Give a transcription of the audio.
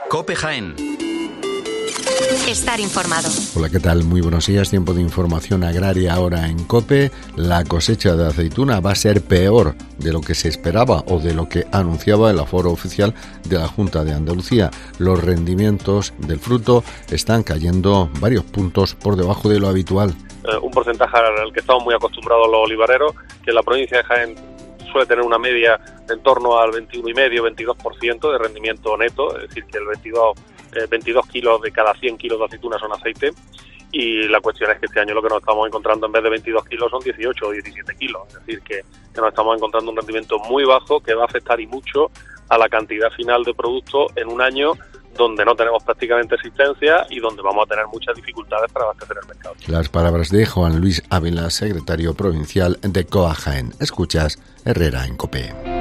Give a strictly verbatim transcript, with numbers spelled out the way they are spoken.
COPE Jaén. Estar informado. Hola, ¿qué tal? Muy buenos días. Tiempo de información agraria ahora en COPE. La cosecha de aceituna va a ser peor de lo que se esperaba o de lo que anunciaba el aforo oficial de la Junta de Andalucía. Los rendimientos del fruto están cayendo varios puntos por debajo de lo habitual. Eh, un porcentaje al que estamos muy acostumbrados los olivareros, que en la provincia de Jaén suele tener una media de en torno al veintiuno coma cinco, veintidós por ciento de rendimiento neto, es decir, que el veintidós, eh, veintidós kilos de cada cien kilos de aceituna son aceite, y la cuestión es que este año lo que nos estamos encontrando en vez de veintidós kilos son dieciocho o diecisiete kilos, es decir, que, que nos estamos encontrando un rendimiento muy bajo que va a afectar y mucho a la cantidad final de producto en un año donde no tenemos prácticamente existencia y donde vamos a tener muchas dificultades para abastecer el mercado. Las palabras de Juan Luis Ávila, secretario provincial de C O A Jaén. Escuchas Herrera en COPE.